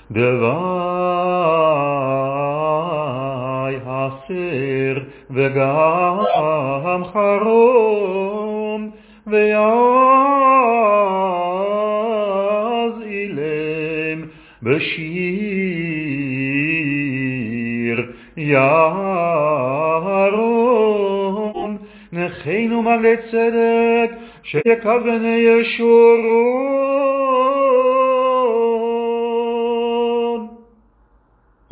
דווי הסר וגם חרום ויעז אילם בשיר ירום נחנו מלא צדק שיקבלני ישורו